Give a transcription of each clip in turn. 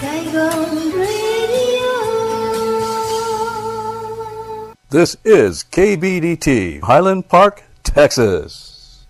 Saigon Radio. This is KBDT, Highland Park, Texas.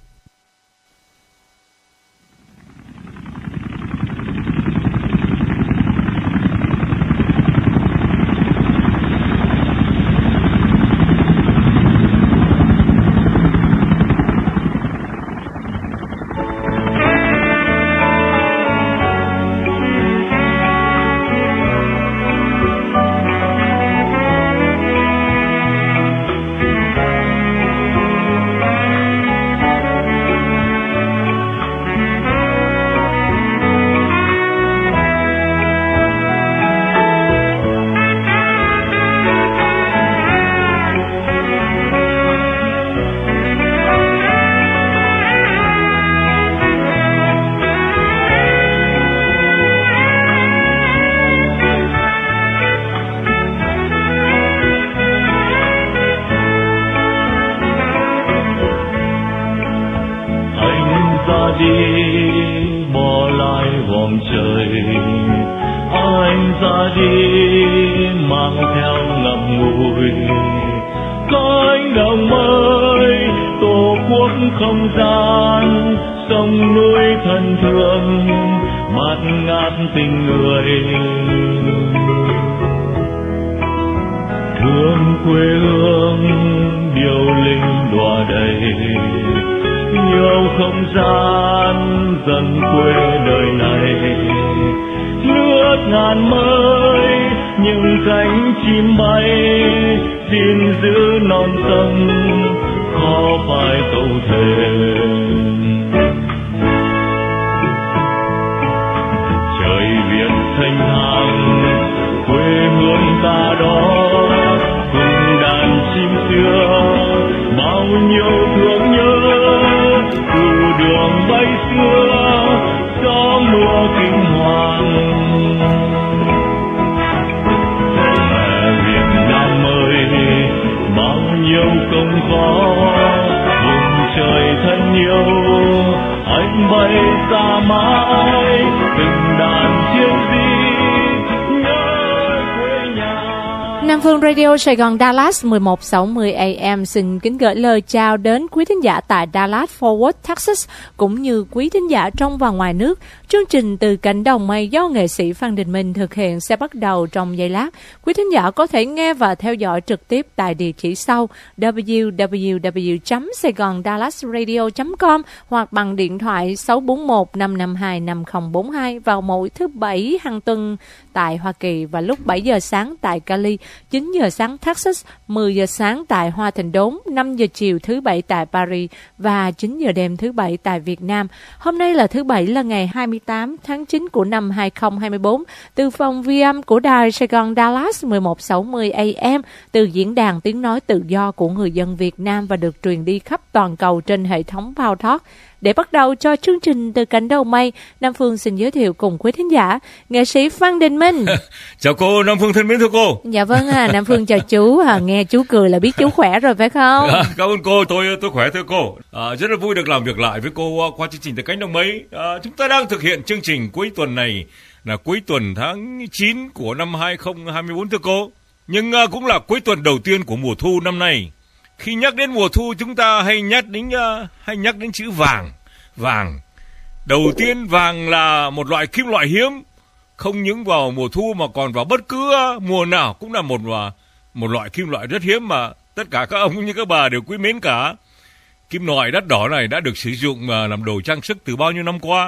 Nam Phương Radio Sài Gòn Dallas 1160 AM xin kính gửi lời chào đến quý thính giả tại Dallas Fort Worth, Texas cũng như quý thính giả trong và ngoài nước. Chương trình Từ Cánh Đồng Mây do nghệ sĩ Phan Đình Minh thực hiện sẽ bắt đầu trong giây lát. Quý thính giả có thể nghe và theo dõi trực tiếp tại địa chỉ sau www.saigondallasradio.com hoặc bằng điện thoại 641-552-5042 vào mỗi thứ Bảy hàng tuần tại Hoa Kỳ và lúc 7 giờ sáng tại Cali, 9 giờ sáng Texas, 10 giờ sáng tại Hoa Thành Đốn, 5 giờ chiều thứ Bảy tại Paris và 9 giờ đêm thứ Bảy tại Việt Nam. Hôm nay là thứ Bảy là ngày 28 tháng 9 của năm 2024. Từ phòng vi âm của đài Sài Gòn Dallas 1160 AM, từ diễn đàn tiếng nói tự do của người dân Việt Nam và được truyền đi khắp toàn cầu trên hệ thống Power Talk. Để bắt đầu cho chương trình Từ Cánh Đồng Mây, Nam Phương xin giới thiệu cùng quý thính giả nghệ sĩ Phan Đình Minh. Chào cô, Nam Phương thân mến thưa cô. Dạ vâng, Nam Phương chào chú. Nghe chú cười là biết chú khỏe rồi phải không? Cảm ơn cô, tôi khỏe thưa cô. Rất là vui được làm việc lại với cô qua chương trình Từ Cánh Đồng Mây. Chúng ta đang thực hiện chương trình cuối tuần này là cuối tuần tháng 9 của năm 2024 thưa cô. Nhưng cũng là cuối tuần đầu tiên của mùa thu năm nay. Khi nhắc đến mùa thu chúng ta hay nhắc đến chữ vàng. Vàng. Đầu tiên vàng là một loại kim loại hiếm, không những vào mùa thu mà còn vào bất cứ mùa nào cũng là một loại kim loại rất hiếm mà tất cả các ông như các bà đều quý mến cả. Kim loại đắt đỏ này đã được sử dụng làm đồ trang sức từ bao nhiêu năm qua.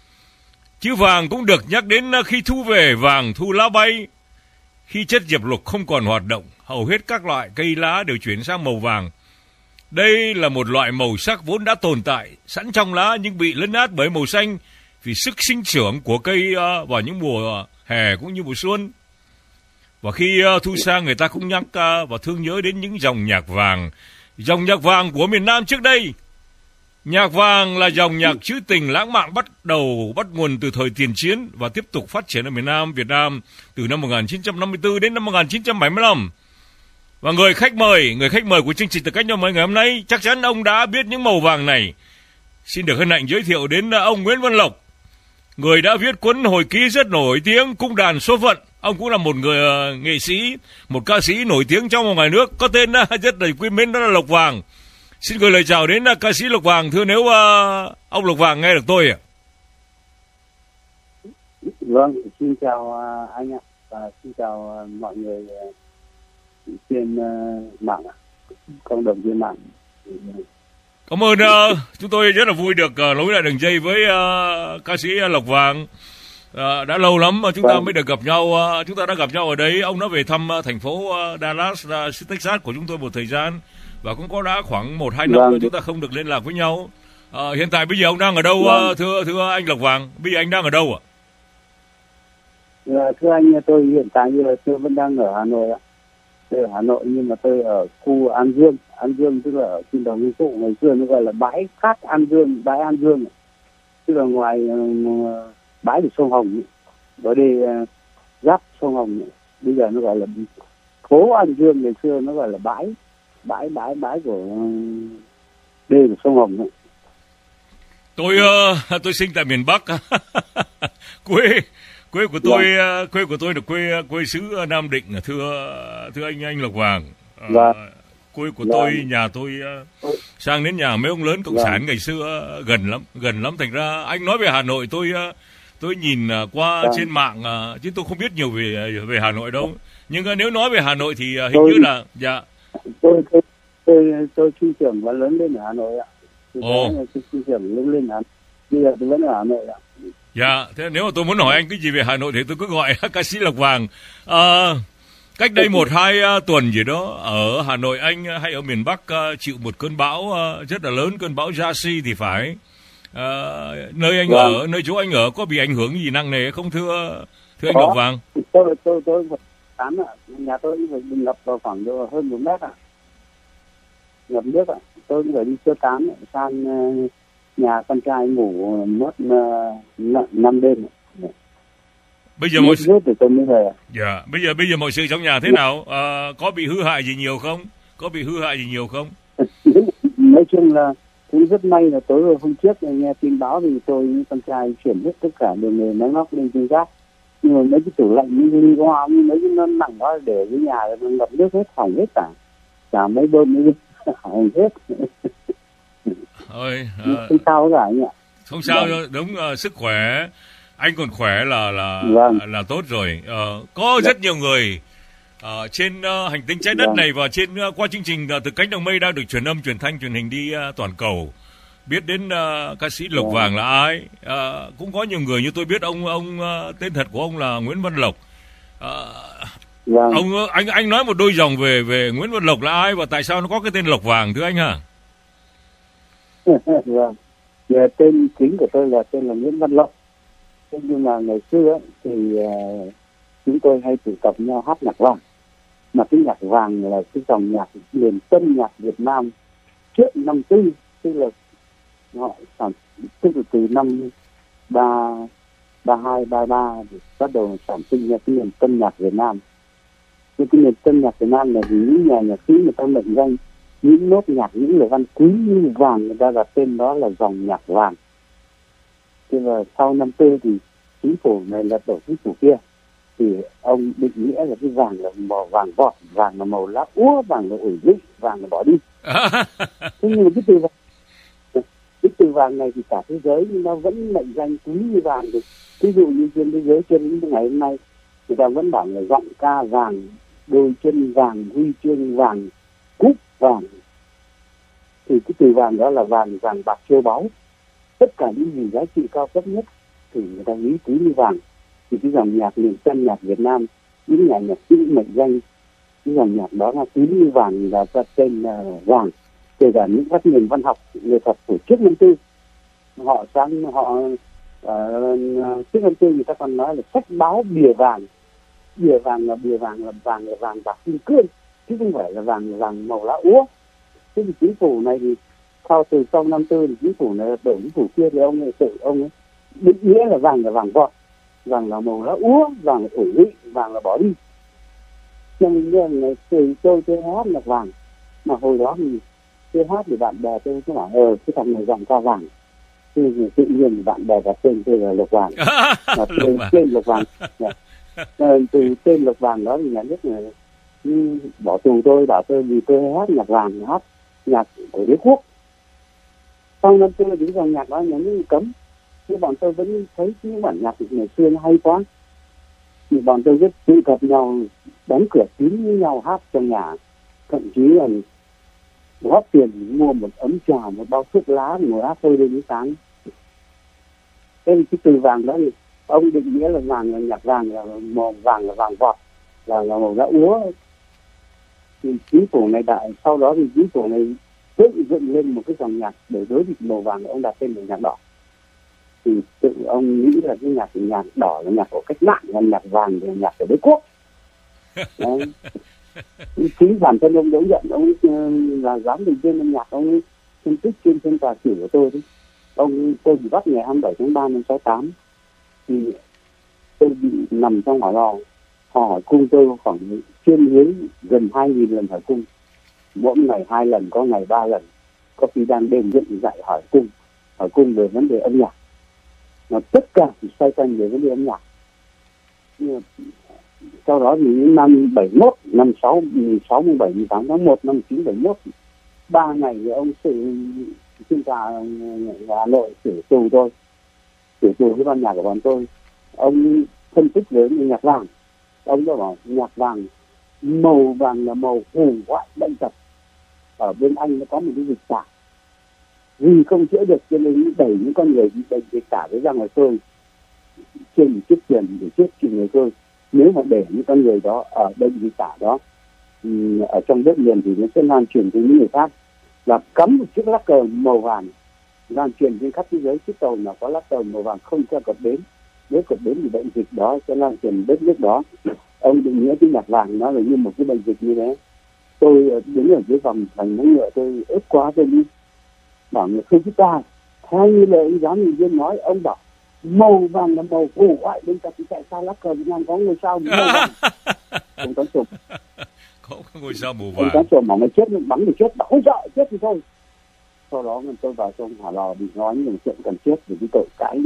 Chữ vàng cũng được nhắc đến khi thu về vàng thu lá bay. Khi chất diệp lục không còn hoạt động, hầu hết các loại cây lá đều chuyển sang màu vàng. Đây là một loại màu sắc vốn đã tồn tại sẵn trong lá nhưng bị lấn át bởi màu xanh vì sức sinh trưởng của cây vào những mùa hè cũng như mùa xuân. Và khi thu sang người ta cũng nhắc và thương nhớ đến những dòng nhạc vàng. Dòng nhạc vàng của miền Nam trước đây. Nhạc vàng là dòng nhạc trữ tình lãng mạn bắt nguồn từ thời tiền chiến và tiếp tục phát triển ở miền Nam Việt Nam từ năm 1954 đến năm 1975. Và người khách mời của chương trình Từ Cánh Đồng Mây ngày hôm nay chắc chắn ông đã biết những màu vàng này. Xin được hân hạnh giới thiệu đến ông Nguyễn Văn Lộc, người đã viết cuốn hồi ký rất nổi tiếng Cung đàn số phận. Ông cũng là một người nghệ sĩ, một ca sĩ nổi tiếng trong và ngoài nước, có tên rất đầy quý mến, đó là Lộc Vàng. Xin gửi lời chào đến ca sĩ Lộc Vàng. Thưa nếu ông Lộc Vàng nghe được tôi ạ. Vâng, xin chào anh ạ, và xin chào mọi người trên mạng, cộng đồng trên mạng. Cảm ơn, chúng tôi rất là vui được nối lại đường dây với ca sĩ Lộc Vàng. Đã lâu lắm mà chúng ta mới được gặp nhau. Chúng ta đã gặp nhau ở đấy. Ông đã về thăm thành phố Dallas, Texas của chúng tôi một thời gian, và cũng có đã khoảng 1-2 năm rồi chúng ta không được liên lạc với nhau. Hiện tại bây giờ ông đang ở đâu, thưa anh Lộc Vàng? Bây giờ anh đang ở đâu ạ? Thưa anh, tôi hiện tại như là tôi vẫn đang ở Hà Nội ạ. Tôi ở Hà Nội nhưng mà tôi ở khu An Dương. An Dương tức là ở trên đầu Ngũ Phụ, ngày xưa nó gọi là bãi cát An Dương, bãi An Dương, tức là ngoài bãi của sông Hồng, ở đây giáp sông Hồng. Bây giờ nó gọi là phố An Dương, ngày xưa nó gọi là bãi của đê của sông Hồng. Tôi sinh tại miền Bắc. Quê của tôi là quê xứ Nam Định, thưa anh Lộc Vàng. Quê của tôi, nhà tôi sang đến nhà mấy ông lớn cộng sản ngày xưa gần lắm. Thành ra anh nói về Hà Nội tôi nhìn qua trên mạng, chứ tôi không biết nhiều về Hà Nội đâu. Nhưng nếu nói về Hà Nội thì hình như là tôi sinh trưởng và lớn lên ở Hà Nội ạ. Tôi sinh trưởng lớn lên ở Hà Nội. Bây giờ tôi vẫn ở Hà Nội ạ. Dạ, thế nếu mà tôi muốn hỏi anh cái gì về Hà Nội thì tôi cứ gọi ca sĩ Lộc Vàng. Cách đây 1-2 tuần gì đó, ở Hà Nội anh hay ở miền Bắc chịu một cơn bão rất là lớn, cơn bão Yasi thì phải. Nơi anh ở, nơi chỗ anh ở có bị ảnh hưởng gì nặng nề không thưa anh Lộc Vàng? Tôi tán ạ, nhà tôi bị ngập vào khoảng hơn 1 mét ạ. Ngập nước ạ, tôi phải đi sơ tán sang nhà con trai ngủ mất 5 đêm. Bây giờ bây giờ mọi sự trong nhà thế nào? Có bị hư hại gì nhiều không? Nói chung là cũng rất may là tối hôm trước nghe tin báo thì tôi với con trai chuyển hết tất cả đường nghề máy móc lên trên gác. Nhưng mà mấy cái tủ lạnh như hoa, mấy cái nó nặng đó để cái nhà nó ngập nước hết, hỏng hết cả mấy bơm mấy hỏng hết. Không sao cả anh ạ. Không sao, đúng, sức khỏe anh còn khỏe là tốt rồi. Có rất nhiều người trên hành tinh trái đất này và trên qua chương trình Từ Cánh Đồng Mây đang được truyền âm, truyền thanh, truyền hình đi toàn cầu, biết đến ca sĩ Lộc Vàng là ai. Cũng có nhiều người như tôi biết ông tên thật của ông là Nguyễn Văn Lộc. Anh nói một đôi dòng về Nguyễn Văn Lộc là ai và tại sao nó có cái tên Lộc Vàng thưa anh hả? Vâng, tên chính của tôi là tên là Nguyễn Văn Lộc. Nhưng mà ngày xưa thì chúng tôi hay tụ tập nhau hát nhạc vàng. Mà cái nhạc vàng là cái dòng nhạc miền Tân nhạc Việt Nam trước năm 4, tức là họ tức là từ năm 32, 33 thì bắt đầu sản sinh ra cái miền Tân nhạc Việt Nam. Cái miền Tân nhạc Việt Nam là những nhà nhạc sĩ người ta mệnh danh những nốt nhạc, những lời văn quý như vàng, người ta đặt tên đó là dòng nhạc vàng. Thế và sau năm 4 thì chính phủ này lật đổ chính phủ kia, thì ông định nghĩa là cái vàng là màu vàng vọt, vàng là màu lá úa, vàng là ủi vị, vàng là bỏ đi. Thế nhưng mà cái từ vàng này thì cả thế giới nó vẫn mệnh danh quý như vàng. Thì ví dụ như trên thế giới trên ngày hôm nay người ta vẫn bảo là giọng ca vàng, đôi chân vàng, huy chương vàng, cúp vàng. Thì cái từ vàng đó là vàng bạc châu báu. Tất cả những gì giá trị cao cấp nhất thì người ta nghĩ quý như vàng. Thì cái dòng nhạc miền Tân nhạc Việt Nam, những nhà nhạc sĩ mệnh danh cái dòng nhạc đó là quý như vàng, là ta tên là vàng. Kể cả những các nền văn học nghệ thuật của trước năm 4, trước năm 4 người ta còn nói là sách báo bìa vàng. Bìa vàng là vàng bạc kim cương, chứ không phải là vàng màu lá úa. Thế thì chính phủ này thì sau năm 4 thì chính phủ này đổi chính phủ kia, thì ông ấy định nghĩa là vàng vọt, vàng là màu lá úa, vàng là ủi vị, vàng là bỏ đi. Nhưng ngày từ tôi hát là vàng, mà hồi đó thì tôi hát thì bạn bè tôi cứ bảo cái thằng này giọng ca vàng. tự nhiên bạn bè đặt tên tôi là Lộc Vàng. Mà tên Lộc Vàng. Từ tên Lộc Vàng đó thì nhà nước là bỏ tù tôi, bảo tôi vì tôi hát nhạc vàng, hát nhạc của đế quốc. Sau năm tôi đứng dòng nhạc đó nhà nước cấm, nhưng bọn tôi vẫn thấy những bản nhạc ngày xưa nó hay quá. Thì bọn tôi rất tụ tập nhau, đóng cửa kín với nhau hát trong nhà, thậm chí là góp tiền mua một ấm trà, một bao thuốc lá ngồi hát tôi đến sáng. Thế thì cái từ vàng đó thì ông định nghĩa là vàng là nhạc vàng, là màu vàng là vàng vọt, là màu đã úa. Thì chính phủ này sau đó thì chính phủ này tự dựng lên một cái dòng nhạc để đối địch màu vàng, ông đặt tên là nhạc đỏ. Thì tự ông nghĩ là cái nhạc đỏ là nhạc của cách mạng, là nhạc vàng là nhạc của đế quốc. Chính bản thân ông đấu nhận, ông là giám định viên âm nhạc, ông phân tích trên tòa sử của tôi đấy. Tôi bị bắt ngày 27 tháng 3 năm 68 thì tôi bị nằm trong hỏa lò. Họ hỏi cung tôi khoảng trên dưới gần 2.000 lần hỏi cung, mỗi ngày 2 lần, có ngày 3 lần, có khi đang đêm dựng dạy hỏi cung về vấn đề âm nhạc. Mà tất cả thì xoay quanh về vấn đề âm nhạc. Sau đó thì năm 71, năm 6, 17, 18 tháng 1 năm 1971, 3 ngày thì ông xin tòa Hà Nội xử tù tôi, xử tù cái ban nhạc của bọn tôi. Ông phân tích với nhạc vàng, ông đã bảo nhạc vàng, màu vàng là màu hù hoại bệnh tật. Ở bên Anh nó có một cái dịch tả, vì không chữa được cho nên đẩy những con người bị bệnh dịch tả với ra ngoài tôi, trên một chiếc thuyền để chết trên người tôi. Nếu mà để những con người đó ở bệnh dịch tả đó ở trong đất liền thì nó sẽ lan truyền tới những người khác. Và cắm một chiếc lá cờ màu vàng lan truyền trên khắp thế giới, chiếc tàu nào có lá cờ màu vàng không cho cập bến, nếu cập bến thì bệnh dịch đó sẽ lan truyền đất nước đó. Ông định nghĩa cái nhạc vàng nó là như một cái bệnh dịch như thế. Tôi đứng ở dưới vòng thành móng ngựa, tôi ướp quá, tôi đi bảo người không chúng ta theo như lời ông giám định viên nói, ông bảo màu vàng là màu hù hoại bên cạnh, tại sao lá cờ Việt Nam có ngôi sao màu vàng? Ông Toán Trùm có ngôi sao màu vàng. Ông Toán Trùm bảo mày chết, bắn mày chết, bảo không sợ chết thì thôi. Sau đó tôi vào trong hỏa lò bị nói những chuyện cần chết vì cái tội cái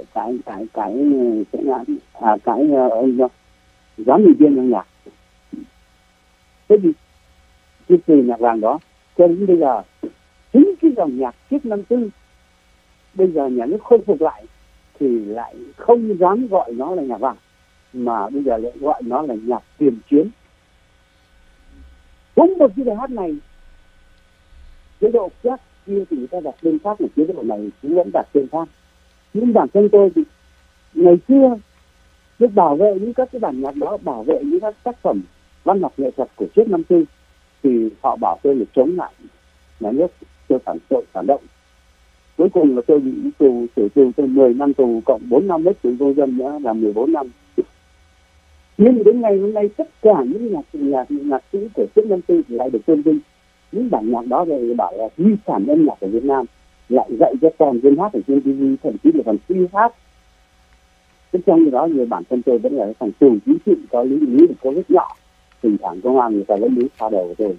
sẽ ngã ông giám định viên âm nhạc. Thế thì cái từ nhạc vàng đó cho đến bây giờ chính cái dòng nhạc trước 54 bây giờ nhà nước khôi phục lại thì lại không dám gọi nó là nhạc vàng, mà bây giờ lại gọi nó là nhạc tiền chiến. Đúng một cái bài hát này, chế độ khác kia thì người ta đặt tên khác, mà chế độ này cũng vẫn đặt tên khác. Nhưng bản thân tôi thì ngày xưa được bảo vệ những các cái bản nhạc đó, bảo vệ những các tác phẩm văn học nghệ thuật của trước 54 thì họ bảo tôi là chống lại nhà nước, tôi phản động. Cuối cùng là tôi bị tù, xử tù tôi 10 năm tù cộng 4 năm hết tù công dân nữa là 14 năm. Nhưng đến ngày hôm nay tất cả những nhạc sĩ của trước 54 thì lại được tôn vinh. Những bản nhạc đó thì bảo là di sản âm nhạc của Việt Nam, lại dạy cho con dân hát ở trên TV, thậm chí là còn free hát. Thế trong đó người bản thân tôi vẫn là thằng tù chính trị, có lý được có rất nhỏ, tình trạng công an người ta vẫn lý xa đầu của tôi.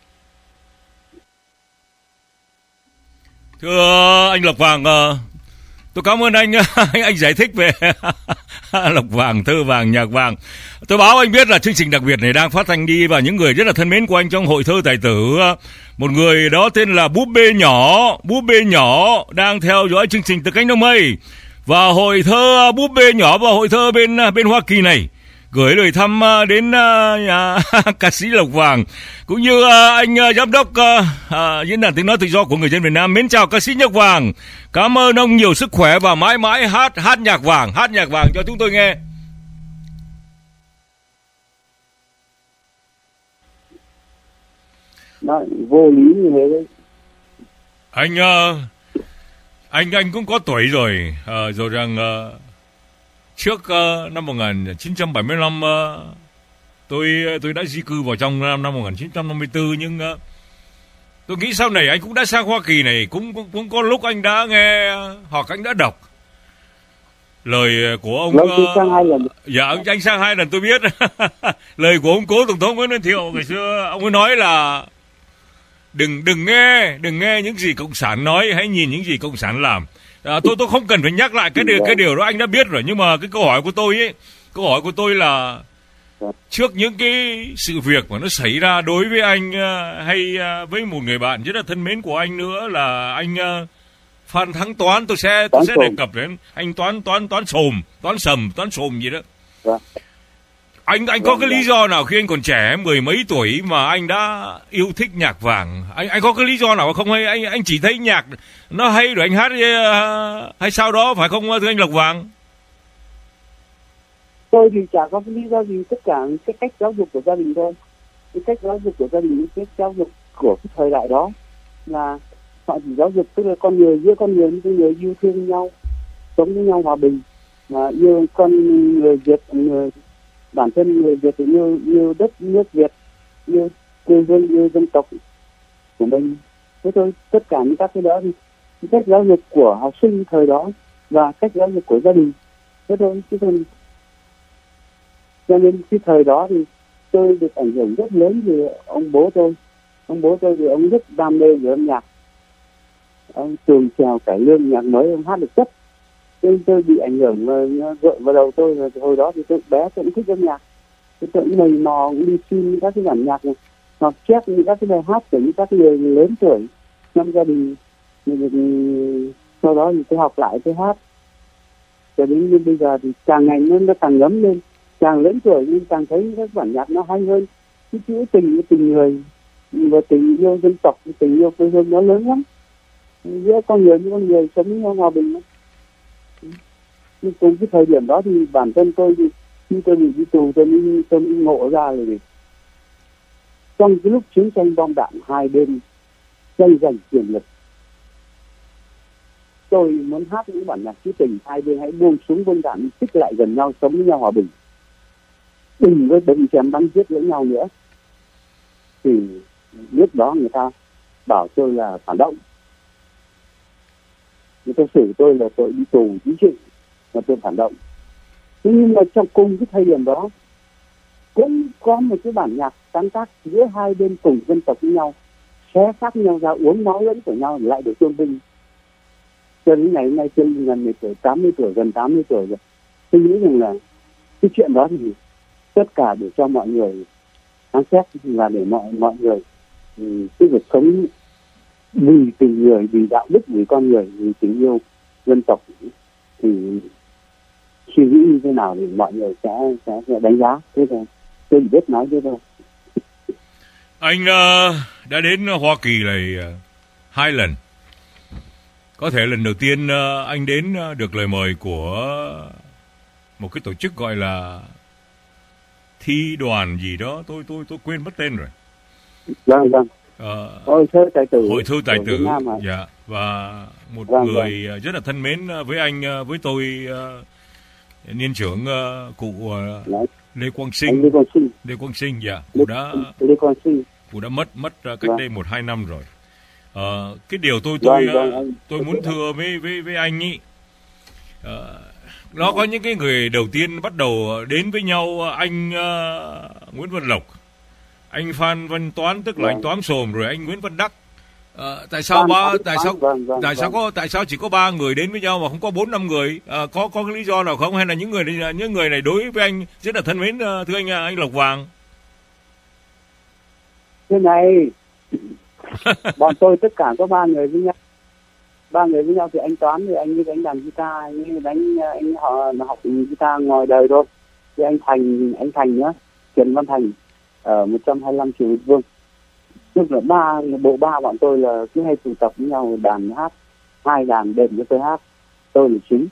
Thưa anh Lộc Vàng, tôi cảm ơn anh anh giải thích về Lộc Vàng, thơ vàng, nhạc vàng. Tôi báo anh biết là chương trình đặc biệt này đang phát thanh đi và những người rất là thân mến của anh trong hội thơ tài tử. Một người đó tên là Búp bê nhỏ đang theo dõi chương trình Từ Cánh Đồng Mây. Và hội thơ Búp bê nhỏ và hội thơ bên Hoa Kỳ này gửi lời thăm đến nhà ca sĩ Lộc Vàng cũng như anh giám đốc diễn đàn tiếng nói tự do của người dân Việt Nam. Mến chào ca sĩ Lộc Vàng, cảm ơn ông, nhiều sức khỏe và mãi mãi hát nhạc vàng cho chúng tôi nghe. Đó, vô lý như thế đấy. Anh cũng có tuổi rồi, rồi rằng trước năm 1975 tôi đã di cư vào trong năm 1954, nhưng tôi nghĩ sau này anh cũng đã sang Hoa Kỳ này, cũng có lúc anh đã nghe hoặc anh đã đọc lời của ông. Sang 2 lần. Dạ, anh sang 2 lần tôi biết. Lời của ông cố tổng thống Nguyễn Văn Thiệu ngày xưa, ông ấy nói là đừng nghe những gì cộng sản nói, hãy nhìn những gì cộng sản làm. Tôi không cần phải nhắc lại cái điều đó anh đã biết rồi, nhưng mà cái câu hỏi của tôi là trước những cái sự việc mà nó xảy ra đối với anh hay với một người bạn rất là thân mến của anh nữa là anh Phan Thắng Toán, tôi sẽ đề cập đến anh Toán Sồm gì đó. Anh có cái lý do nào khi anh còn trẻ, mười mấy tuổi mà anh đã yêu thích nhạc vàng? Anh có cái lý do nào không, hay anh chỉ thấy nhạc nó hay rồi anh hát hay sao đó, phải không thưa anh Lộc Vàng? Tôi thì chả có cái lý do gì, tất cả cái cách giáo dục của gia đình thôi. Cái cách giáo dục của gia đình, cái cách giáo dục của cái thời đại đó là họ chỉ giáo dục tức là con người giữa con người với con người yêu thương nhau, sống với nhau hòa bình, mà yêu con người Việt, bản thân người Việt thì yêu đất nước Việt, yêu quê hương, yêu dân tộc của mình. Thế thôi, tất cả những các cái đó thì cách giáo dục của học sinh thời đó và cách giáo dục của gia đình. Thế thôi, chứ không. Cho nên cái thời đó thì tôi được ảnh hưởng rất lớn từ ông bố tôi. Ông bố tôi thì ông rất đam mê về âm nhạc, ông tường trèo cải lương nhạc mới, ông hát được chất. Nên tôi bị ảnh hưởng gợi vào đầu tôi là hồi đó thì tôi bé tôi cũng thích âm nhạc. Tôi cũng mày mò cũng đi xin các cái bản nhạc này, hoặc chép những các cái bài hát của những các người lớn tuổi trong gia đình. Sau đó thì tôi học lại tôi hát. Cho đến như bây giờ thì càng ngày nó càng ngấm lên, càng lớn tuổi nhưng càng thấy các bản nhạc nó hay hơn. Cái chữ tình người và tình yêu dân tộc, tình yêu quê hương nó lớn lắm. Giữa con người với con người sống với nhau hòa bình. Nhưng cùng cái thời điểm đó thì bản thân tôi thì khi tôi bị đi tù tôi mới ngộ ra là gì? Trong cái lúc chiến tranh bom đạn hai bên tranh giành quyền lực, tôi muốn hát những bản nhạc trữ tình, hai bên hãy buông súng buông đạn, xích lại gần nhau, sống với nhau hòa bình, đừng với đâm chém bắn giết lẫn nhau nữa. Thì lúc đó người ta bảo tôi là phản động, người ta xử tôi là tội đi tù chính trị và tôi phản động. Nhưng mà trong cùng cái thời điểm đó cũng có một cái bản nhạc sáng tác giữa hai bên cùng dân tộc với nhau, xé xác nhau ra, uống máu lẫn của nhau lại được tôn vinh. Cho đến ngày hôm nay tôi gần 80 tuổi, gần 80 tuổi rồi. Tôi nghĩ rằng là cái chuyện đó thì tất cả để cho mọi người phán xét và để mọi người cái việc sống vì tình người, vì đạo đức, vì con người, vì tình yêu dân tộc thì suy nghĩ như thế nào thì mọi người sẽ đánh giá. Thế thôi, tôi chỉ biết nói thế thôi. Anh đã đến Hoa Kỳ này 2 lần. Có thể lần đầu tiên anh đến được lời mời của một cái tổ chức gọi là thi đoàn gì đó, tôi quên mất tên rồi. Vâng. Hội thư tài tử. Dạ, và một người rất là thân mến với anh, với tôi, niên trưởng cụ Lê Quang Sinh, dạ, cụ đã mất cách đây 1-2 năm rồi. Cái điều tôi muốn thưa với anh ý, nó có những cái người đầu tiên bắt đầu đến với nhau, anh Nguyễn Văn Lộc, anh Phan Văn Toán tức là anh Toán Sồm, rồi anh Nguyễn Văn Đắc. Tại sao chỉ có 3 người đến với nhau mà không có 4-5 người? Có cái lý do nào không, hay là những người này đối với anh rất là thân mến, thưa anh Lộc Vàng? Thế này, bọn tôi tất cả có 3 người với nhau. 3 người với nhau thì anh Toán thì anh đánh đàn guitar, anh họ học guitar ngoài đời thôi. Thì anh Thành nhá, Trần Văn Thành ở 125 triệu mét vuông. Tức là bộ ba bọn tôi là cứ hay tụ tập với nhau đàn hát, 2 đàn đệm cho tôi hát, tôi là chính.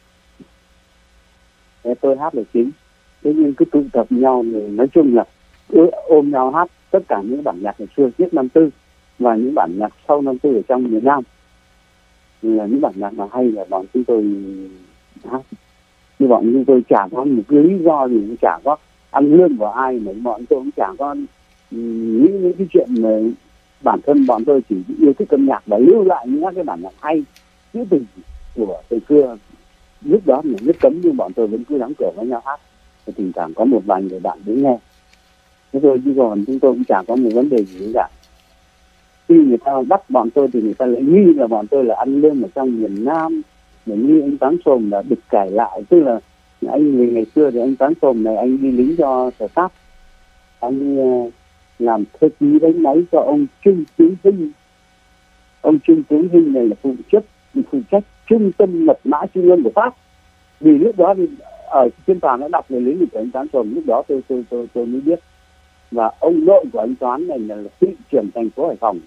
Tôi hát là chính. Thế nhưng cứ tụ tập với nhau thì nói chung là ôm nhau hát tất cả những bản nhạc ngày xưa trước 54 và những bản nhạc sau 54 ở trong miền Nam. Là những bản nhạc nào hay là bọn chúng tôi hát. Như bọn chúng tôi chả có một cái lý do gì, chả có ăn lương của ai, mà bọn tôi cũng chả có những cái chuyện mà bản thân bọn tôi chỉ yêu thích âm nhạc và lưu lại những cái bản nhạc hay trữ tình của thời xưa. Lúc đó là nước cấm nhưng bọn tôi vẫn cứ đóng cửa với nhau hát, và thỉnh thoảng có một vài người bạn đến nghe. Thế rồi chứ còn chúng tôi cũng chả có một vấn đề gì cả. Khi người ta bắt bọn tôi thì người ta lại nghi là bọn tôi là ăn lương ở trong miền Nam, như anh Toán Sồm là được cải lại, tức là anh ngày xưa thì anh Toán Sồm này anh đi lính cho sở Pháp, anh làm thư ký đánh máy cho ông Trương Tướng Hinh. Ông Trương Tướng Hinh này là phụ trách trung tâm mật mã trung ương của Pháp. Vì lúc đó thì ở trên tòa nó đọc về lý lịch của anh Toán Sồm, lúc đó tôi mới biết. Và ông nội của anh Toán này là thị trưởng thành phố Hải Phòng.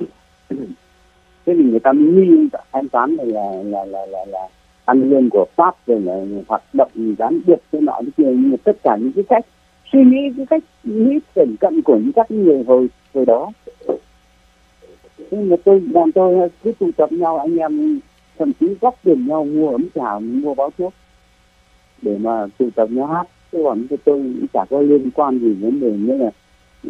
Thế thì người ta mới nghi anh Toán này là ăn lương của Pháp, rồi là hoạt động gián điệp thế nọ thế kia, nhưng mà tất cả những cái cách suy nghĩ, cái cách nghĩ cẩn cận của những các người hồi đó. Nhưng mà bọn tôi cứ tụ tập nhau, anh em thậm chí góp tiền nhau mua ấm trà, mua báo thuốc để mà tụ tập nhau hát. Chứ còn tôi cũng chả có liên quan gì vấn đề nữa là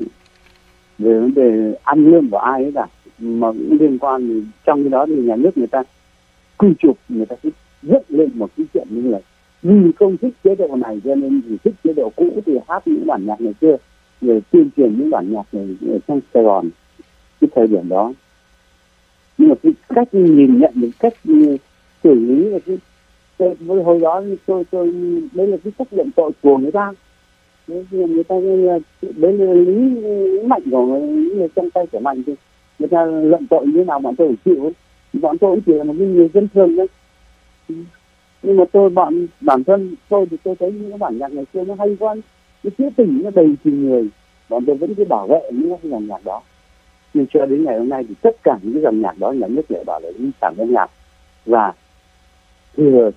về vấn đề ăn lương của ai ấy cả, mà cũng liên quan thì trong cái đó thì nhà nước người ta quy chụp, người ta cứ dựng lên một cái chuyện như là vì không thích chế độ này cho nên vì thích chế độ cũ thì hát những bản nhạc ngày xưa, rồi tuyên truyền những bản nhạc này ở trong Sài Gòn cái thời điểm đó. Nhưng mà cái cách nhìn nhận, những cách xử lý là với hồi đó tôi đấy là cái trách nhiệm tội của người ta. Người ta đấy là lý mạnh của người trong tay của mạnh thì người ta luận tội như thế nào bọn tôi phải chịu. Bọn tôi cũng chỉ là một cái người dân thường đấy. Nhưng mà bản thân tôi thì tôi thấy những cái bản nhạc ngày xưa nó hay quá, cái chữ tình nó đầy tình người, bọn tôi vẫn cứ bảo vệ những cái dòng nhạc đó. Nhưng cho đến ngày hôm nay thì tất cả những cái dòng nhạc đó nhà nước lại bảo là di sản âm nhạc, và thừa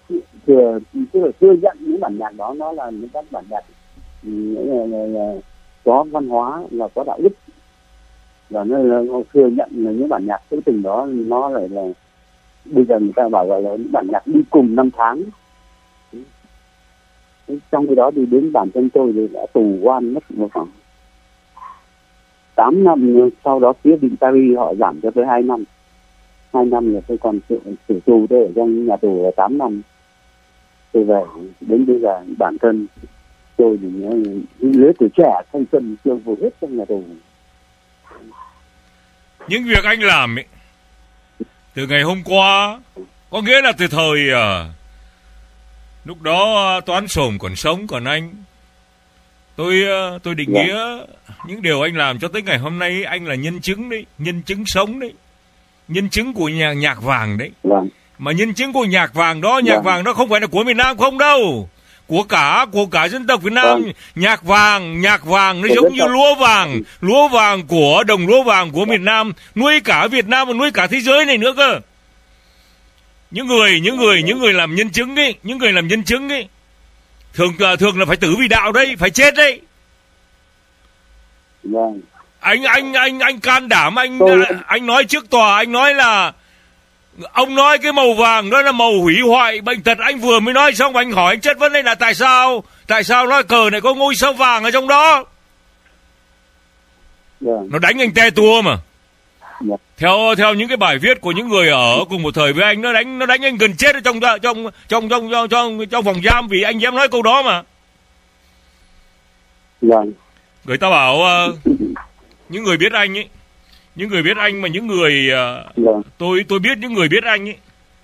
nhận những bản nhạc đó nó là những các bản nhạc là có văn hóa và có đạo đức, và nó thừa nhận là những bản nhạc trữ tình đó nó lại là bây giờ người ta bảo gọi là những bản nhạc đi cùng năm tháng. Trong cái đó thì đến bản thân tôi thì đã tù oan mất một khoảng 8 năm, sau đó phía Định Paris họ giảm cho tới 2 năm. 2 năm là tôi còn xử tù tôi ở trong nhà tù là 8 năm. Tôi về đến bây giờ bản thân tôi thì lứa tuổi trẻ thanh xuân chưa vô hết trong nhà tù. Những việc anh làm ấy, từ ngày hôm qua, có nghĩa là từ thời lúc đó Toán Sồm còn sống, còn anh, tôi định nghĩa những điều anh làm cho tới ngày hôm nay, anh là nhân chứng đấy, nhân chứng sống đấy, nhân chứng của nhạc vàng đấy. Mà nhân chứng của nhạc vàng đó, nhạc vàng đó không phải là của miền Nam không đâu, của cả dân tộc Việt Nam. Nhạc vàng nó giống như lúa vàng của đồng lúa vàng của miền Nam, nuôi cả Việt Nam và nuôi cả thế giới này nữa cơ. Những người làm nhân chứng ấy, những người làm nhân chứng ấy thường là phải tử vì đạo đấy, phải chết đấy. Anh can đảm, anh nói trước tòa, anh nói là ông nói cái màu vàng đó là màu hủy hoại bệnh tật. Anh vừa mới nói xong, anh hỏi, anh chất vấn đây là tại sao nói cờ này có ngôi sao vàng ở trong đó. Nó đánh anh te tua mà. Theo những cái bài viết của những người ở cùng một thời với anh, nó đánh anh gần chết ở trong phòng giam vì anh dám nói câu đó mà. Người ta bảo những người biết anh ấy, những người biết anh mà những người tôi biết những người biết anh ấy,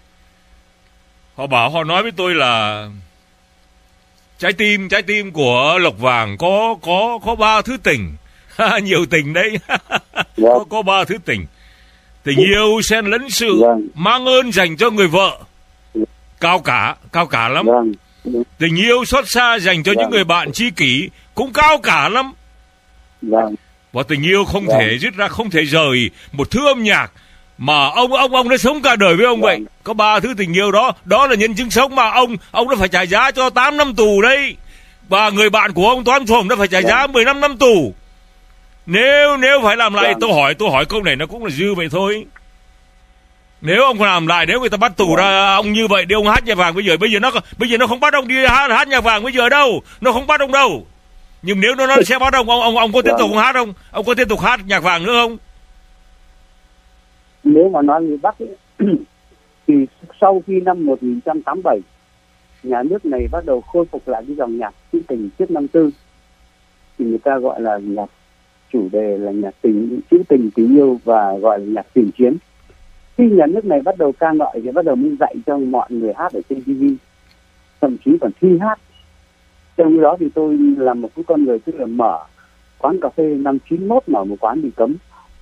họ nói với tôi là trái tim của Lộc Vàng có 3 thứ tình. Nhiều tình đấy. Có 3 thứ tình. Tình yêu xen lẫn sự mang ơn dành cho người vợ, cao cả lắm. Tình yêu xót xa dành cho những người bạn tri kỷ, cũng cao cả lắm. Và tình yêu không thể dứt ra, không thể rời một thứ âm nhạc mà ông đã sống cả đời với ông vậy. Có 3 thứ tình yêu đó là nhân chứng sống mà ông đã phải trả giá cho 8 năm tù đấy. Và người bạn của ông Toán Sồm đã phải trả giá 15 năm tù. Nếu phải làm lại, tôi hỏi câu này nó cũng là dư vậy thôi. Nếu ông làm lại, nếu người ta bắt tù ra ông như vậy, đi ông hát nhạc vàng bây giờ nó không bắt ông đi hát nhạc vàng bây giờ đâu, nó không bắt ông đâu. Nhưng nếu nó sẽ bắt ông có tiếp tục hát không? Ông có tiếp tục hát nhạc vàng nữa không? Nếu mà nói như bắt ấy, thì sau khi năm 1987 nhà nước này bắt đầu khôi phục lại cái dòng nhạc trữ tình trước 54, thì người ta gọi là nhạc chủ đề là nhạc trữ tình tình yêu và gọi là nhạc tiền chiến. Khi nhà nước này bắt đầu ca ngợi thì bắt đầu mới dạy cho mọi người hát ở trên TV, thậm chí còn thi hát. Trong khi đó thì tôi là một cái con người tức là mở quán cà phê năm 91 mở một quán bị cấm,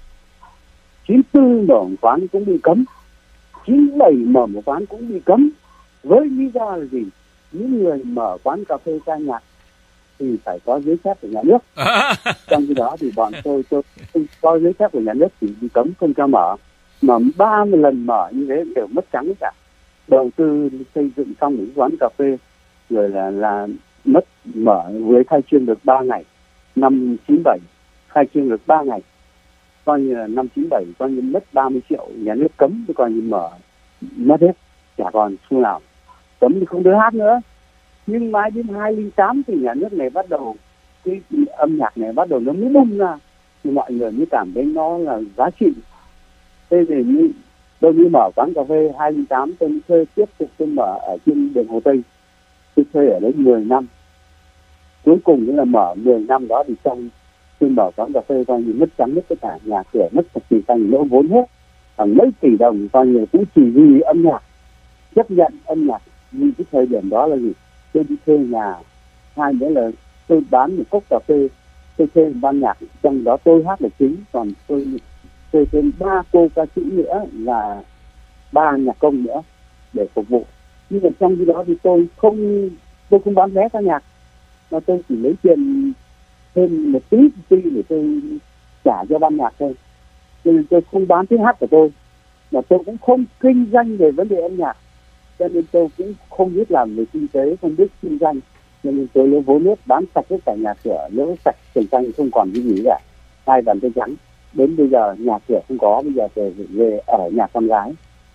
94 mở một quán cũng bị cấm, 97 mở một quán cũng bị cấm. Với lý do là gì? Những người mở quán cà phê ca nhạc thì phải có giấy phép của nhà nước. Trong khi đó thì bọn tôi không có giấy phép của nhà nước thì bị cấm không cho mở. Mà 30 lần mở như thế đều mất trắng cả. Đầu tư xây dựng xong những quán cà phê rồi là mất mở với khai trương được 3 ngày. Năm 97 khai trương được 3 ngày. Coi như là năm 97 coi như mất 30 triệu, nhà nước cấm thì coi như mở mất hết, chả còn xu nào. Cấm thì không được hát nữa. Nhưng mãi đến 2008 thì nhà nước này bắt đầu cái âm nhạc này bắt đầu nó mới bung ra, thì mọi người mới cảm thấy nó là giá trị. Thế thì tôi mới mở quán cà phê 2008, tôi mới thuê tiếp tục tôi mở ở trên đường Hồ Tây, tôi thuê ở đấy 10 năm. Cuối cùng là mở 10 năm đó thì trong tôi mở quán cà phê coi như mất trắng hết tất cả, nhà cửa mất thật thì coi như lỗ vốn hết, khoảng mấy tỷ đồng coi như cũng chỉ vì âm nhạc, chấp nhận âm nhạc. Vì cái thời điểm đó là gì? Tôi đi thuê nhà, hai nữa là tôi bán một cốc cà phê, tôi thuê ban nhạc, trong đó tôi hát là chính, còn tôi thêm 3 cô ca sĩ nữa là 3 nhạc công nữa để phục vụ. Nhưng mà trong khi đó thì tôi không bán vé ca nhạc, mà tôi chỉ lấy tiền thêm một tí để tôi trả cho ban nhạc thôi. Cho nên tôi không bán tiếng hát của tôi, mà tôi cũng không kinh doanh về vấn đề âm nhạc, cho nên tôi cũng không biết làm về kinh tế, không biết kinh doanh, cho nên tôi lấy vốn nước bán sạch tất cả nhà cửa, lỡ sạch kinh doanh không còn cái gì cả, 2 bàn tay trắng. Đến bây giờ nhà cửa không có, bây giờ về ở nhà con gái.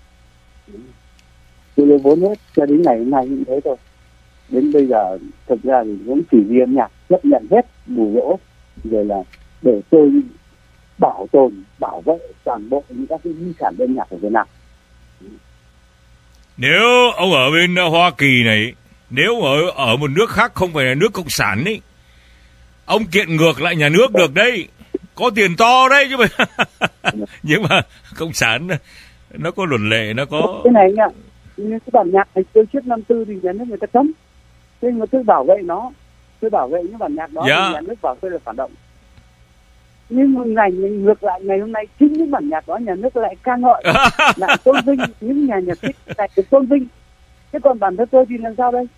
Tôi lấy vốn hết cho đến ngày hôm nay như thế thôi. Đến bây giờ thực ra thì cũng chỉ vì âm nhạc, chấp nhận hết bù lỗ, rồi là để tôi bảo tồn, bảo vệ toàn bộ những các cái di sản âm nhạc của Việt Nam. Nếu ông ở bên Hoa Kỳ này, nếu ở một nước khác không phải là nước cộng sản ấy, ông kiện ngược lại nhà nước được đấy, có tiền to đấy chứ mà. Nhưng mà cộng sản nó có luật lệ, nó có cái này nha. Nhưng cái bản nhạc này tôi trước 54 thì nhà nước người ta cấm, nhưng mà tôi bảo vệ nó, tôi bảo vệ những bản nhạc đó thì nhà nước bảo tôi là phản động. Nhưng một ngày ngược lại, ngày hôm nay chính những bản nhạc đó nhà nước lại ca ngợi, lại tôn vinh những nhà nhạc sĩ lại được tôn vinh. Thế còn bản thân tôi thì làm sao đây?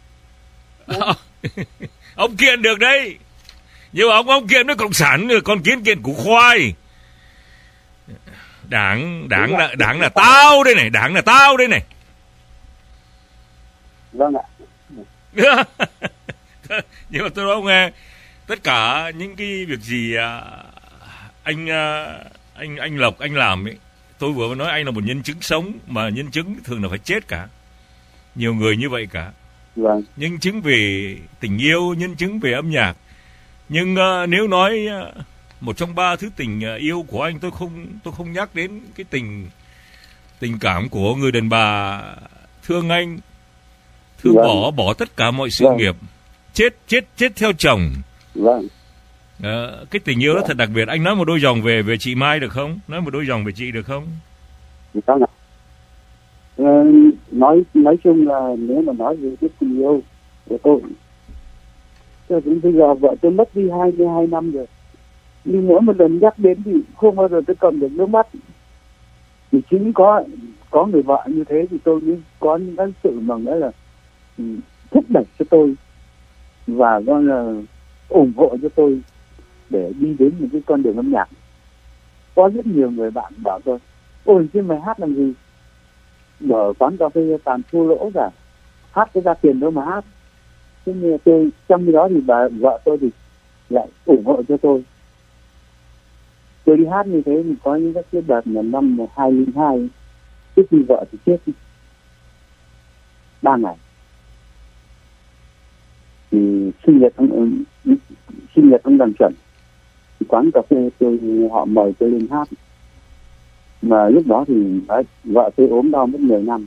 Ông kiện được đấy, nhưng mà ông kiện với cộng sản con kiến kiện củ khoai. Đảng là tao đây này, đảng là tao đây này. Vâng ạ. Nhưng mà tôi nói ông nghe, tất cả những cái việc gì anh Lộc anh làm ấy, tôi vừa nói anh là một nhân chứng sống, mà nhân chứng thường là phải chết cả, nhiều người như vậy cả. Vâng. Nhân chứng về tình yêu, nhân chứng về âm nhạc. Nhưng nếu nói một trong 3 thứ tình yêu của anh, tôi không nhắc đến cái tình cảm của người đàn bà thương anh, thương vâng. bỏ tất cả mọi sự vâng. nghiệp, chết theo chồng. Vâng. Cái tình yêu đó thật đặc biệt. Anh nói một đôi dòng về chị Mai được không? Nói một đôi dòng về chị được không? Sao nào? Nói chung là nếu mà nói về cái tình yêu của tôi đến bây giờ vợ tôi mất đi 22 năm rồi, nhưng mỗi một lần nhắc đến thì không bao giờ tôi cầm được nước mắt. Thì chính có người vợ như thế thì tôi mới có những cái sự mà nghĩa là thúc đẩy cho tôi và gọi là ủng hộ cho tôi để đi đến những cái con đường âm nhạc. Có rất nhiều người bạn bảo tôi: ôi chứ mày hát làm gì, mở quán cà phê toàn thua lỗ cả, hát cái ra tiền đâu mà hát. Thế nhưng tôi trong cái đó thì vợ tôi thì lại ủng hộ cho tôi. Tôi đi hát như thế thì có những cái đợt là năm 2002 trước khi vợ thì chết 3 ngày thì sinh nhật ông Đằng Chuẩn, thì quán cà phê họ mời tôi lên hát, mà lúc đó thì vợ tôi ốm đau mất 10 năm.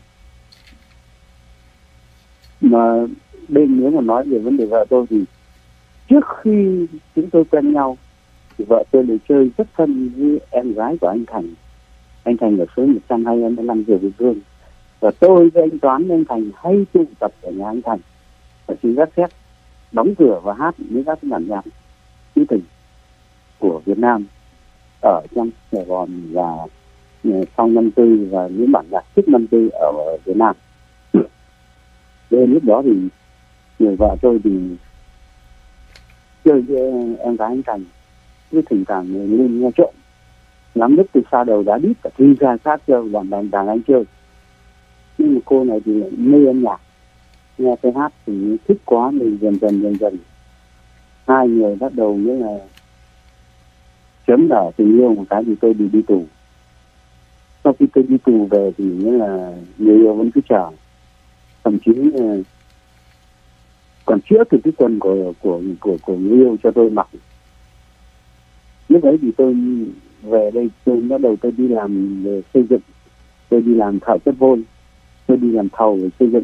Mà bên nếu mà nói về vấn đề vợ tôi thì trước khi chúng tôi quen nhau thì vợ tôi lại chơi rất thân với em gái của anh Thành, Anh Thành ở số 125 Diều Việt Vương. Và tôi với anh Toán với anh Thành hay tụ tập ở nhà anh Thành ở trên gác xếp, đóng cửa và hát những các bản nhạc trữ tình của Việt Nam ở trong Sài Gòn và sau năm tư, và những bản nhạc trước năm tư ở Việt Nam. Đến lúc đó thì người vợ tôi thì chơi với em gái anh Thành, cứ thỉnh thoảng lên nghe trộm, lắm lúc từ xa đầu đá đít cả thi ra sát chơi đàn anh chơi. Nhưng mà cô này thì lại mê âm nhạc, nghe tôi hát thì thích quá, mình dần dần hai người bắt đầu nghĩa là chấm đỏ tình yêu một cái thì tôi đi tù. Sau khi tôi đi tù về thì nghĩa là người yêu vẫn cứ chờ, thậm chí còn chữa từ cái quần của người yêu cho tôi mặc. Lúc ấy thì tôi về đây, tôi bắt đầu tôi đi làm về xây dựng, tôi đi làm thợ chất vôi, tôi đi làm thầu về xây dựng.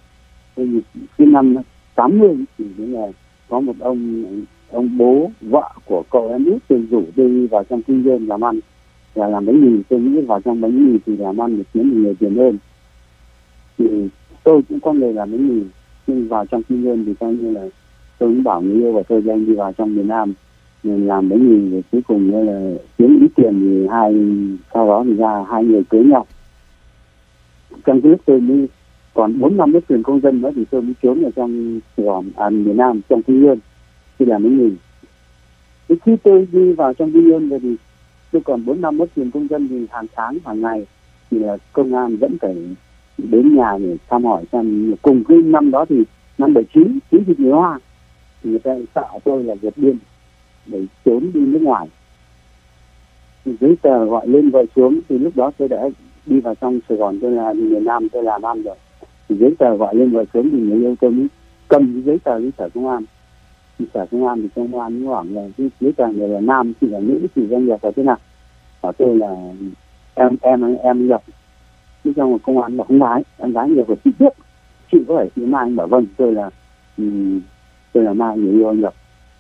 Cái năm 80 thì là có một ông bố vợ của cậu em út tôi rủ tôi đi vào trong kinh doanh làm ăn, và làm bánh mì. Tôi nghĩ vào trong bánh mì thì làm ăn được kiếm được nhiều tiền hơn, thì tôi cũng có người làm bánh mì. Nhưng vào trong kinh doanh thì coi như là tôi cũng bảo người yêu và tôi anh đi vào trong miền Nam mình làm bánh mì, rồi cuối cùng như là kiếm ít tiền thì sau đó thì ra hai người cưới nhau. Trong cái lúc tôi mới còn 4 năm mất tiền công dân nữa thì tôi mới trốn ở trong Sài Gòn, miền Nam trong kinh doanh khi làm bánh mì. Thì khi tôi đi vào trong kinh doanh rồi thì tôi còn 4 năm mất tiền công dân, thì hàng tháng hàng ngày thì là công an vẫn phải đến nhà để thăm hỏi xem. Cùng cái năm đó thì năm 79 chiến dịch người Hoa thì người ta sợ tôi là vượt biên để trốn đi nước ngoài, thì giấy tờ gọi lên gọi xuống. Thì lúc đó tôi đã đi vào trong Sài Gòn, tôi là đi miền Nam, tôi làm ăn rồi, thì giấy tờ gọi lên gọi xuống thì người yêu tôi mới cầm cái giấy tờ đi sở công an. Thì sở công an thì công an mới hỏi là cái giấy tờ này là nam thì là nữ thì doanh nghiệp là thế nào. Bảo tôi là em nhập. Thế xong rồi công an bảo không phải, em gái nhập của chị biết, chị có phải chị Mai? Anh bảo vâng, tôi là Mai, người yêu anh nhập.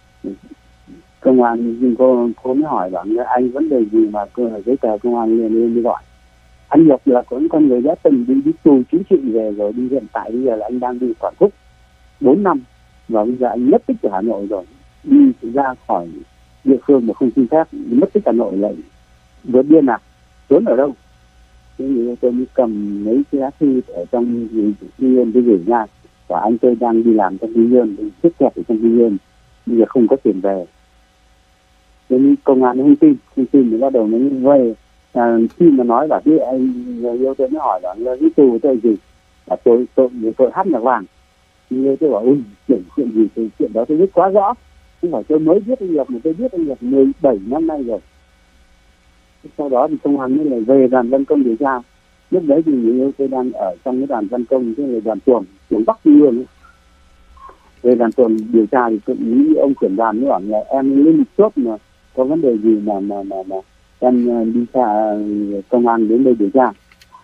Công an nhưng cô mới hỏi bảo là anh vấn đề gì mà giấy tờ công an lên đi gọi. Anh Nhật là có con người đã từng đi tù chính trị về rồi, đi hiện tại bây giờ là anh đang đi quản thúc 4 năm, và bây giờ anh mất tích ở Hà Nội rồi, đi ra khỏi địa phương mà không xin phép, mất tích Hà Nội lại vượt biên à, trốn ở đâu? Thế thì tôi mới cầm mấy cái lá thư ở trong kinh doanh tôi gửi ra, và anh tôi đang đi làm trong kinh doanh, tiếp kẹt ở trong kinh doanh, bây giờ không có tiền về. Thế nên công an thông tin thì bắt đầu mới về. Khi mà nói bảo cái anh người yêu tôi mới hỏi là cái tù tôi gì, là tôi hát nhạc vàng. Người yêu tôi bảo chuyện gì thì chuyện đó tôi biết quá rõ, không phải tôi mới biết anh Nhập mà tôi biết anh Nhập 17 năm nay rồi. Sau đó thì công an mới lại về đoàn văn công điều tra. Lúc đấy thì người yêu tôi đang ở trong cái đoàn văn công, cái đoàn tuồng Bắc Trung Ương. Về đoàn tuồng điều tra thì tôi nghĩ ông trưởng đoàn mới bảo là em lên một chốt mà có vấn đề gì mà em đi xa công an đến đây điều tra.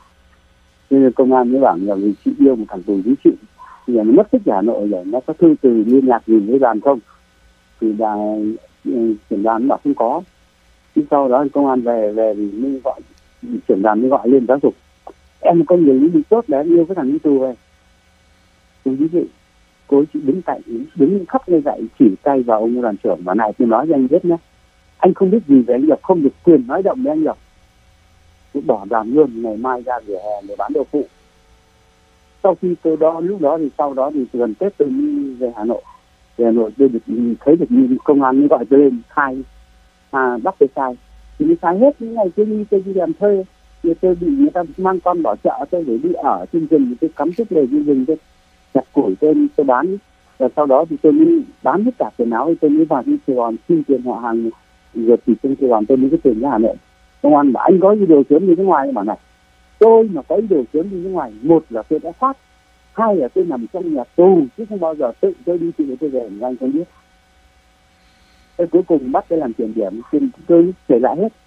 Nên công an mới bảo là vì chị yêu một thằng tù chính trị, bây giờ nó mất tích ở Hà Nội rồi, nó có thư từ liên lạc gì với đoàn không? Thì trưởng đoàn bảo không có. Thì sau đó công an về thì mới gọi, trưởng đoàn mới gọi lên giáo dục, em có người bị chốt để em yêu cái thằng đi tù về. Tù chính trị, cô chị đứng khắp nơi dậy chỉ tay vào ông đoàn trưởng và này tôi nói cho anh biết nhé, anh không biết gì về anh Nhập, không được quyền nói động với anh Nhập. Tôi bỏ đoàn luôn, ngày mai ra vỉa hè để bán đậu phụ. Sau khi tôi lúc đó thì sau đó thì gần Tết tôi đi về Hà Nội. Về Hà Nội tôi thấy được công an mới gọi tôi lên khai, bắt tôi khai. Thì mới khai hết những ngày tôi đi làm thuê. Thì tôi bị người ta mang con bỏ chợ tôi để đi ở trên rừng, tôi cắm chút lề trên rừng, tôi chặt củi tôi bán. Và sau đó thì tôi mới bán hết cả quần áo, tôi mới vào đi Sài Gòn xin tiền họ hàng, rồi thì trên Sài Gòn tôi mới có tiền ra Hà Nội. Công an bảo anh có ý đồ trốn đi nước ngoài, bảo này tôi mà có ý đồ trốn đi nước ngoài, một là tôi đã thoát, hai là tôi nằm trong nhà tù chứ không bao giờ tự tôi đi tự tôi về, anh không biết. Tôi cuối cùng bắt tôi làm kiểm điểm, tôi kể lại hết.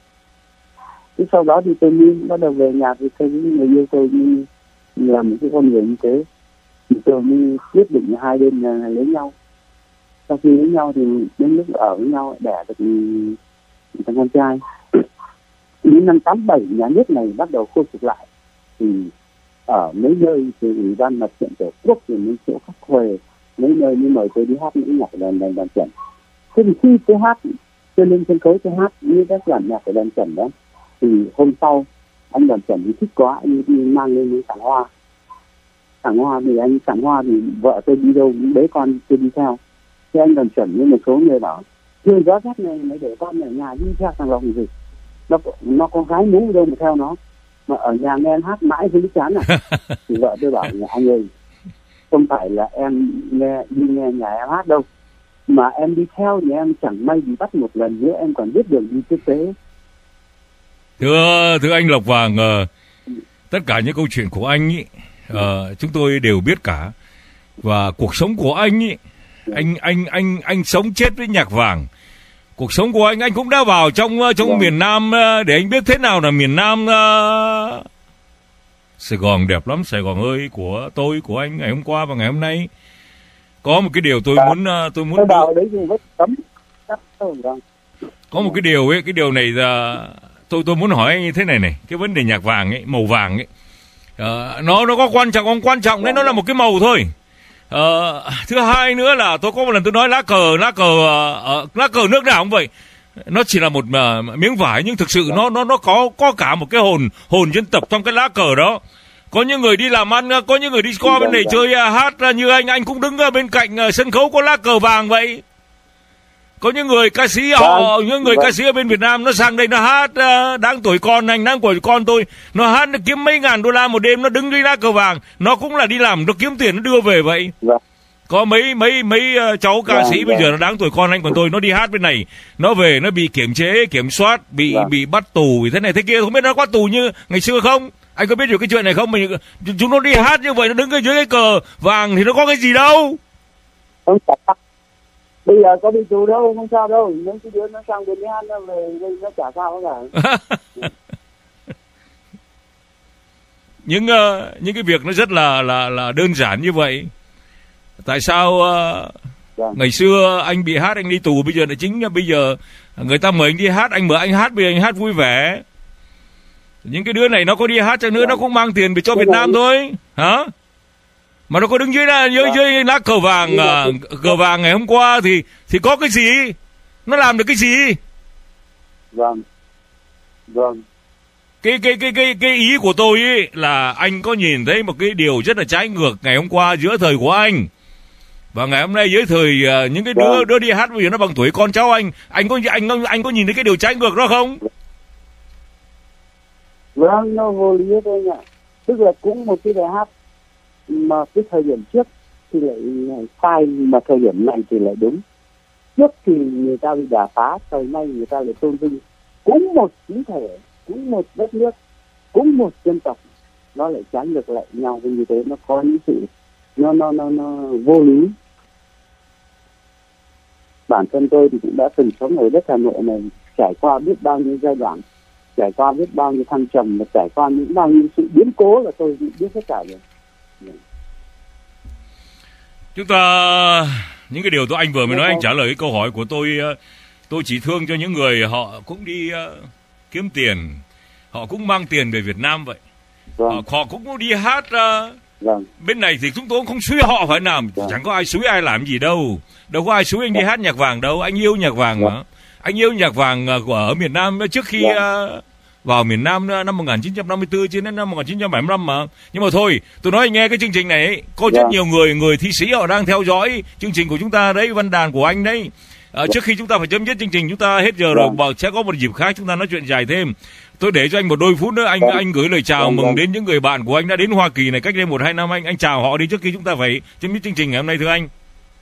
Thế sau đó thì tôi mới bắt đầu về nhà thì thấy người yêu tôi như là một cái con người như thế, thì tôi mới quyết định hai bên lấy nhau. Sau khi lấy nhau thì đến lúc ở với nhau đẻ được thằng con trai. đến năm 87 nhà nước này bắt đầu khôi phục lại, thì ở mấy nơi thì Ủy ban Mặt trận Tổ quốc thì mấy chỗ các huề mấy nơi như mời tôi đi hát những nhạc đàn trần. Thế thì khi tôi hát, tôi lên sân khấu tôi hát như các bản nhạc của đàn trần đó, thì hôm sau anh đàn trần thì thích quá, anh đi mang lên những tặng hoa thì anh tặng hoa thì vợ tôi đi đâu bế con tôi đi theo. Thế anh đàn trần với một số người bảo chưa gió rét này mới để con ở nhà đi theo thằng Lòng gì, nó có gái nú đâu mà theo nó, mà ở nhà nghe em hát mãi với chán à. Thì vợ tôi bảo anh ơi, không phải là em đi nghe nhà em hát đâu, mà em đi theo thì em chẳng may bị bắt một lần nữa, em còn biết đường đi tiếp tế. Thưa anh Lộc Vàng, tất cả những câu chuyện của anh ý, chúng tôi đều biết cả, và cuộc sống của anh ý, anh sống chết với nhạc vàng. Cuộc sống của anh cũng đã vào trong miền Nam để anh biết thế nào là miền Nam. Sài Gòn đẹp lắm, Sài Gòn ơi của tôi, của anh ngày hôm qua và ngày hôm nay. Có một cái điều tôi muốn có một cái điều ấy, cái điều này là tôi muốn hỏi anh như thế này này, cái vấn đề nhạc vàng ấy, màu vàng ấy, nó có quan trọng không? Quan trọng đấy, nó là một cái màu thôi. Thứ hai nữa là tôi có một lần tôi nói lá cờ nước nào cũng vậy, nó chỉ là một miếng vải, nhưng thực sự nó có cả một cái hồn dân tộc trong cái lá cờ đó. Có những người đi làm ăn, có những người đi qua bên này chơi hát như anh cũng đứng bên cạnh sân khấu có lá cờ vàng vậy. Có những người ca sĩ những người ca sĩ ở bên Việt Nam nó sang đây nó hát đáng tuổi con anh, đáng tuổi con tôi, nó hát nó kiếm mấy ngàn đô la một đêm, nó đứng dưới lá cờ vàng, nó cũng là đi làm, nó kiếm tiền nó đưa về vậy. Có mấy cháu ca sĩ bây giờ nó đáng tuổi con anh, còn tôi nó đi hát bên này, nó về nó bị kiểm soát, bị bắt tù thế này thế kia, không biết nó có tù như ngày xưa không? Anh có biết được cái chuyện này không? Chúng nó đi hát như vậy, nó đứng dưới cái cờ vàng thì nó có cái gì đâu. Không, bây giờ có bị tù đâu, không sao đâu. Những cái đứa nó sang bên đi hát nó về nó chả sao cả. những cái việc nó rất là đơn giản như vậy. Tại sao ngày xưa anh bị hát anh đi tù, bây giờ là chính bây giờ người ta mời anh đi hát, anh mời anh hát, bây giờ anh hát vui vẻ. Những cái đứa này nó có đi hát chăng nữa nó cũng mang tiền về cho Việt Nam thôi, hả? Mà nó có đứng dưới lá cờ vàng ngày hôm qua thì có cái gì? Nó làm được cái gì? Vâng. Cái ý của tôi ấy là anh có nhìn thấy một cái điều rất là trái ngược ngày hôm qua giữa thời của anh. Và ngày hôm nay dưới thời những cái đứa đi hát bây giờ nó bằng tuổi con cháu anh có nhìn thấy cái điều trái ngược đó không? Vâng, nó vô lý thôi nhỉ. Tức là cũng một cái bài hát mà cái thời điểm trước thì lại sai, mà thời điểm này thì lại đúng. Trước thì người ta bị đả phá, thời nay người ta lại tôn vinh. Cũng một chính thể, cũng một đất nước, cũng một dân tộc, nó lại trái ngược lại nhau, như thế nó có những sự nó vô lý. Bản thân tôi thì cũng đã từng sống ở đất Hà Nội này, trải qua biết bao nhiêu giai đoạn, trải qua biết bao nhiêu thăng trầm, và trải qua những bao nhiêu sự biến cố là tôi biết hết cả rồi. Chúng ta những cái điều anh vừa mới nói, anh trả lời cái câu hỏi của tôi chỉ thương cho những người họ cũng đi kiếm tiền, họ cũng mang tiền về Việt Nam vậy. Họ cũng đi hát bên này thì chúng tôi cũng không xúi họ phải làm, chẳng có ai xúi ai làm gì đâu có ai xúi anh đi hát nhạc vàng đâu. Anh yêu nhạc vàng mà, anh yêu nhạc vàng ở miền Nam trước khi vào miền Nam năm 1954 chứ đến năm 1975 mà. Nhưng mà thôi, tôi nói anh nghe cái chương trình này ấy, có rất nhiều người thi sĩ họ đang theo dõi chương trình của chúng ta đấy, văn đàn của anh đấy. Trước khi chúng ta phải chấm dứt chương trình, chúng ta hết giờ rồi, sẽ có một dịp khác chúng ta nói chuyện dài thêm. Tôi để cho anh một đôi phút nữa, anh gửi lời chào mừng đến những người bạn của anh đã đến Hoa Kỳ này cách đây 1-2 năm, anh chào họ đi trước khi chúng ta phải chấm dứt chương trình ngày hôm nay, thưa anh.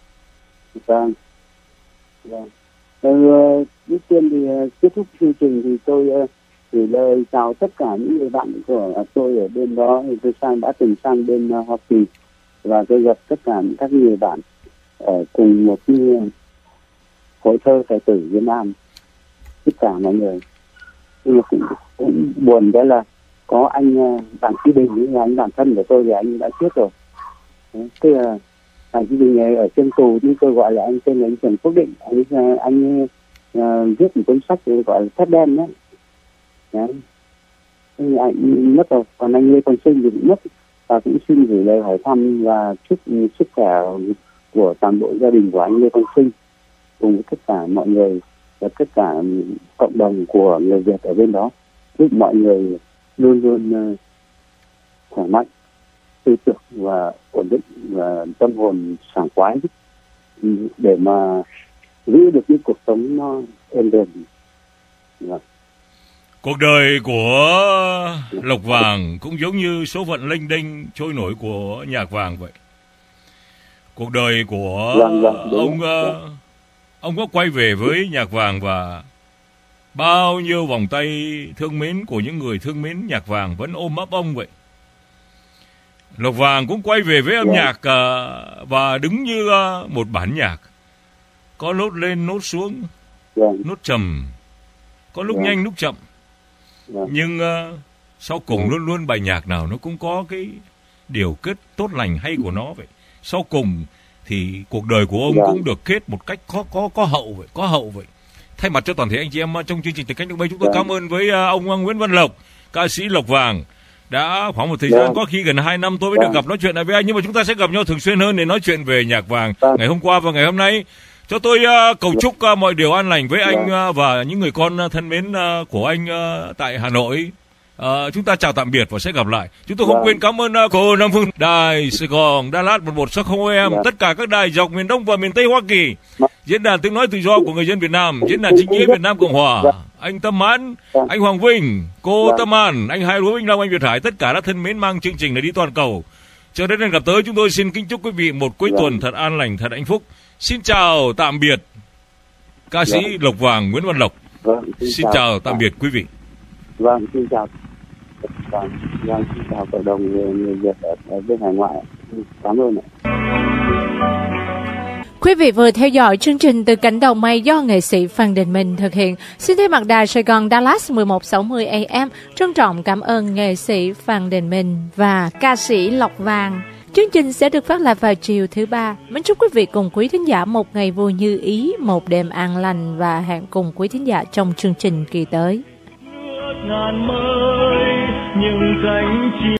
Trước tiên thì kết thúc chương trình thì tôi gửi lời chào tất cả những người bạn của tôi ở bên đó. Tôi đã từng sang bên Hoa Kỳ và tôi gặp tất cả các người bạn ở cùng một cái hội thơ tài tử Việt Nam, tất cả mọi người. Nhưng mà cũng buồn cái là có anh Đặng Chí Bình, là anh bạn thân của tôi thì anh đã chết rồi. Thế là Đặng Chí Bình ở trên tù, nhưng tôi gọi là anh tên là anh Trần Quốc Định. Anh viết một cuốn sách gọi là Thép Đen đấy. Đấy. Anh mất rồi, còn anh Lê Quang Sinh thì cũng mất, và cũng xin gửi lời hỏi thăm và chúc sức khỏe của toàn bộ gia đình của anh Lê Quang Sinh cùng với tất cả mọi người và tất cả cộng đồng của người Việt ở bên đó, giúp mọi người luôn luôn khỏe mạnh, tư tưởng và ổn định và tâm hồn sảng khoái để mà giữ được những cuộc sống nó êm đềm. Cuộc đời của Lộc Vàng cũng giống như số phận lênh đênh trôi nổi của Nhạc Vàng vậy. Cuộc đời của ông có quay về với Nhạc Vàng, và bao nhiêu vòng tay thương mến của những người thương mến Nhạc Vàng vẫn ôm ấp ông vậy. Lộc Vàng cũng quay về với âm nhạc và đứng như một bản nhạc, có nốt lên nốt xuống, nốt trầm, có lúc nhanh lúc chậm. Nhưng sau cùng luôn luôn bài nhạc nào nó cũng có cái điều kết tốt lành hay của nó vậy. Sau cùng thì cuộc đời của ông cũng được kết một cách có hậu vậy. Thay mặt cho toàn thể anh chị em trong chương trình Từ Cánh Đồng Mây, chúng tôi cảm ơn với ông Nguyễn Văn Lộc, ca sĩ Lộc Vàng, đã khoảng một thời gian có khi gần 2 năm tôi mới được gặp nói chuyện lại với anh, nhưng mà chúng ta sẽ gặp nhau thường xuyên hơn để nói chuyện về Nhạc Vàng ngày hôm qua và ngày hôm nay. Cho tôi cầu chúc mọi điều an lành với anh và những người con thân mến của anh tại Hà Nội. Chúng ta chào tạm biệt và sẽ gặp lại. Chúng tôi không quên cảm ơn cô Nam Phương, Đài Sài Gòn, Đà Lạt 1160 AM, tất cả các đài dọc miền Đông và miền Tây Hoa Kỳ, Diễn đàn Tiếng nói tự do của người dân Việt Nam, Diễn đàn Chính nghĩa Việt Nam Cộng Hòa, anh Tâm Mãn, anh Hoàng Vinh, cô Tâm An, anh Hai Lúa Vinh Long, anh Việt Hải, tất cả đã thân mến mang chương trình này đi toàn cầu. Cho đến lần gặp tới, chúng tôi xin kính chúc quý vị một cuối tuần thật an lành, thật hạnh phúc. Xin chào tạm biệt ca sĩ Lộc Vàng Nguyễn Văn Lộc. Xin chào tạm biệt quý vị. Xin chào. Xin chào cộng đồng người Việt ở bên hải ngoại. Cảm ơn ạ. Quý vị vừa theo dõi chương trình Từ Cánh Đồng Mây do nghệ sĩ Phan Đình Minh thực hiện. Xin thay mặt Đài Sài Gòn Dallas 1160 AM trân trọng cảm ơn nghệ sĩ Phan Đình Minh và ca sĩ Lộc Vàng. Chương trình sẽ được phát lại vào chiều thứ Ba. Mến chúc quý vị cùng quý thính giả một ngày vui như ý, một đêm an lành, và hẹn cùng quý thính giả trong chương trình kỳ tới.